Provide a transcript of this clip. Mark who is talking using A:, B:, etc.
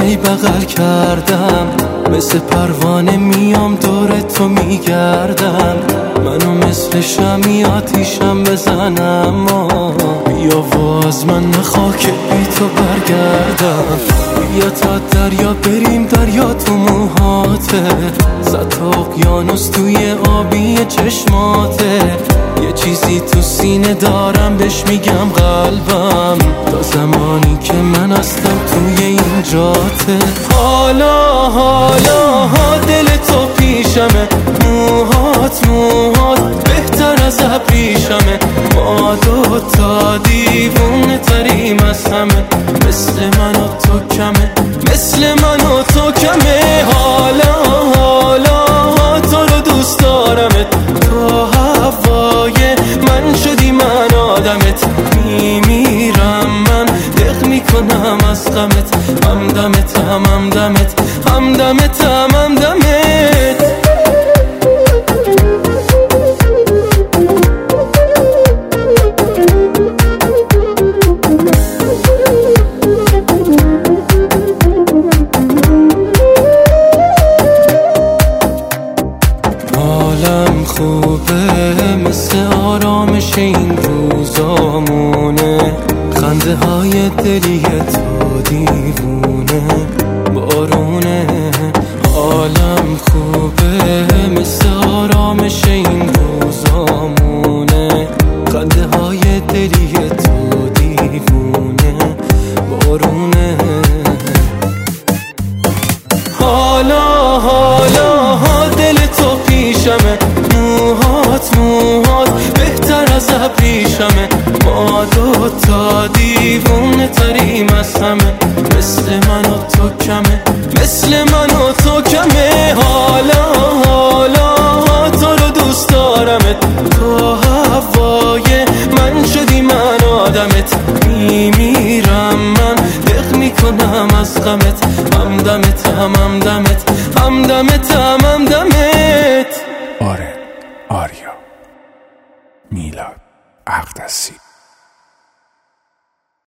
A: ولی بغل کردم، مثل پروانه میام دور تو میگردم. منو مثل شمی آتیشم بزنم، بیا و از من نخوا که بی تو برگردم. بیا تا دریا بریم، دریا تو موهاته، صد تا اقیانوس توی آبی چشماته. یه چیزی تو سینه دارم بهش میگم قلبم، تا زمانی که من هستم توی این جاته. حالا دل تو پیشمه، موهات بهتر از ابریشمه. ما دوتا دیوونه تریم از همه، مثل من و تو کمه، مثل من و تو کمه. حالا تو رو دوست دارمت، تو هوای من شدی من آدمت. میمیرم من، دق میکنم از غمت، همدمت همدمت همدمت همدمت. حالم خوبه، مثل آرامش این روزامونه، خنده های دلی تو دیوونه بارونه. حالم خوبه، مثل آرامش این روزامونه، خنده های دلی تو دیوونه بارونه. حالا دل تو پیشمه، موهات بهتر از ابریشمه. ما دوتا دیوونه تریم از همه، مثل من و تو کمه، مثل من و تو کمه. حالا تو رو دوست دارمت، تو هوای من شدی من آدمت. میمیرم من، دق میکنم از غمت، همدمت همدمت همدمت همدمت.
B: آره، آریا، میلاد اقدسی.